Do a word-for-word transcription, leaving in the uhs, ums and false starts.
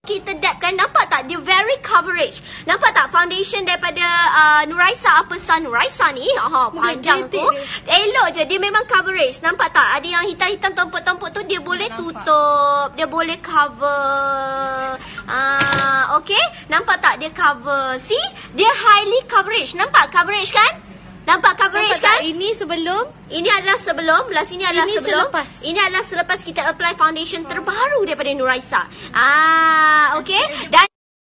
kita dapkan, nampak tak? Dia very coverage. Nampak tak foundation daripada uh, Nuraisa apa sah Nuraisa ni? Aha, panjang tu. Elok je, dia memang coverage. Nampak tak? Ada yang hitam-hitam tompok-tompok tu dia boleh tutup, dia boleh cover. Ah, okay? Nampak tak dia cover? See? Dia highly coverage. Nampak coverage kan? Nampak coverage Nampak kan? Tak? Ini sebelum. Ini adalah sebelum, belah sini adalah Ini sebelum. selepas. Ini adalah selepas kita apply foundation terbaru daripada Nuraisa. Ah, okey. Dan